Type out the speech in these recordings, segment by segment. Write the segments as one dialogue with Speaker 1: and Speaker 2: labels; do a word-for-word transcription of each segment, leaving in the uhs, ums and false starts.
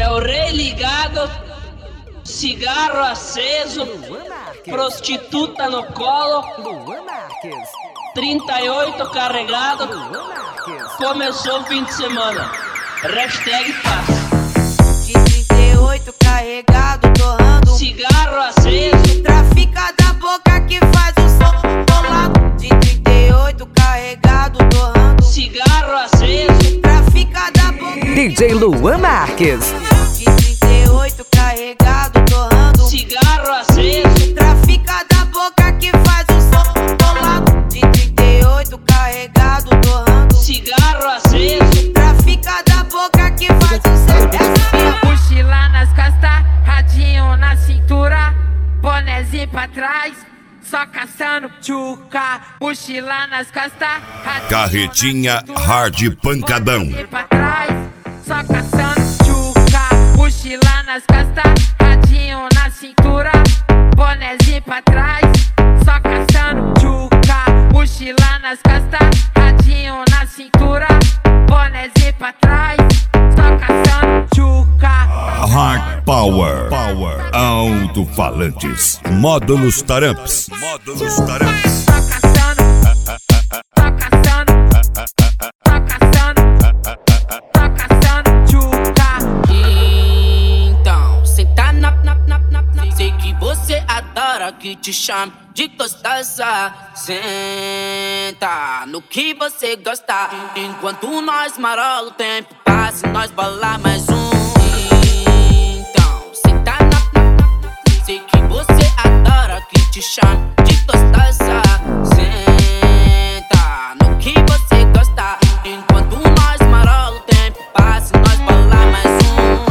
Speaker 1: É o rei ligado, cigarro aceso, prostituta no colo, trinta e oito carregado, começou o fim de semana. Hashtag paz.
Speaker 2: De trinta e oito carregado, torrando
Speaker 1: cigarro aceso,
Speaker 2: trafica da boca que faz o som colado. De trinta e oito carregado, torrando
Speaker 1: cigarro aceso,
Speaker 2: trafica da boca.
Speaker 3: D J Luan Marques.
Speaker 2: De trinta e oito carregado, torrando
Speaker 1: cigarro aceso,
Speaker 2: trafica da boca que faz o som colado. De trinta e oito carregado, torrando
Speaker 1: cigarro aceso,
Speaker 2: trafica da boca que faz o som.
Speaker 4: Mochila nas costas, radinho na cintura, bonezinho pra trás, só caçando tchuca. Mochila nas costas, radinho
Speaker 5: Carretinha hard pancadão.
Speaker 4: bonezinho pra trás, só caçando tchuca. Mochila nas costas, radinho na cintura, bonezinho pra trás, só caçando tchuca. Mochila nas costas, radinho na cintura, bonezinho pra trás, só caçando tchuca.
Speaker 5: Hard Power. Power. Alto-falantes. Módulos Taramps. Módulos Taramps.
Speaker 4: Só caçando, só caçando, só caçando, só caçando tchuca.
Speaker 6: Então, senta na, na, na, na, na. Sei que você adora que te chame de gostosa. Senta no que você gosta. Enquanto nós marola o tempo passa e nós bola mais um. Então, senta na, na, na. Sei que você adora que te chame de gostosa. Senta no que você gosta. Enquanto nós marola o tempo passa e nós bola mais um.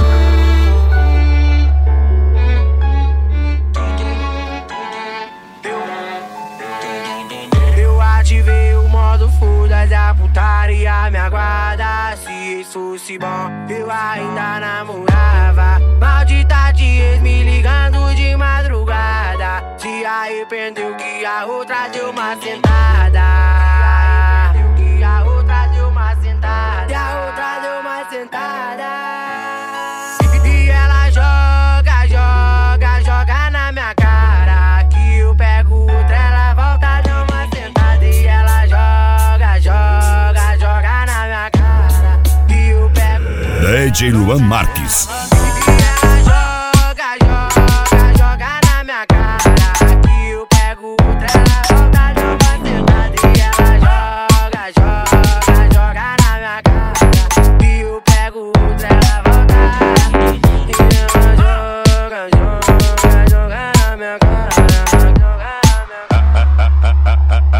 Speaker 7: Eu ativei o modo fudas, a putaria me aguarda. Se isso fosse bom, eu ainda namorava. Maldita de ex me ligando de madrugada. Se arrependeu que a outra deu uma sentada. Que a outra deu uma sentada. Que a outra deu uma sentada. E ela joga, joga, joga na minha cara. Que eu pego outra, ela volta, deu uma sentada. E ela joga, joga, joga na minha cara. Que eu pego
Speaker 5: D J Luan Marques.
Speaker 7: e ela joga, joga, joga na minha cara. Que eu pego outra, ela volta, deu uma sentada. E ela joga, joga, joga na minha cara. Que eu pego outra, ela volta. E ela joga, joga, joga na minha cara. Joga na minha cara.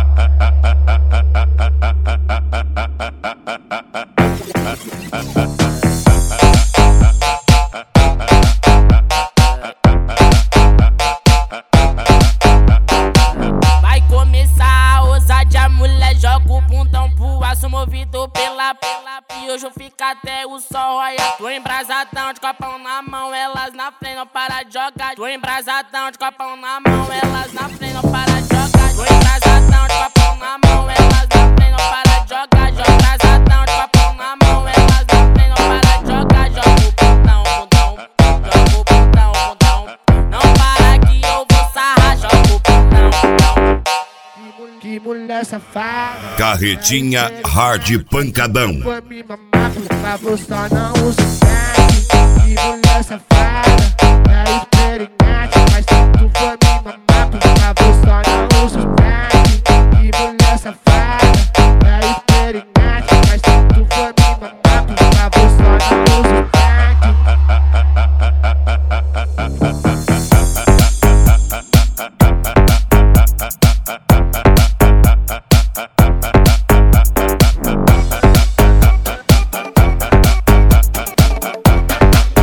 Speaker 6: Vai começar a ousadia, mulher, joga o bundão pro aço movido pela pela. E hoje eu fico até o sol olha. Tô embrasadão de copão na mão, elas na frente não para de jogar. Tô embrasadão de copão na mão, elas na frente não para de jogar. Tô embrasadão de copão na mão, elas na frente não para de jogar. Joga embrasadão de copão na mão, elas na frente não para de jogar. Joga o bundão, bundão, joga o bundão, bundão. Não para que eu vou sarrar, joga o bundão, bundão.
Speaker 7: Que mulher safada.
Speaker 5: Carretinha hard pancadão.
Speaker 7: Foi me mamar, por favor, só não usa crack. Que mulher safada, é experiente. Mas se tu for me mamar, por favor, só não usa crack. Que mulher safada, é experiente. Mas se tu for me mamar, por favor, só não usa crack.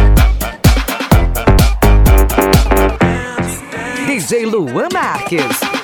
Speaker 3: D J Luan Marques.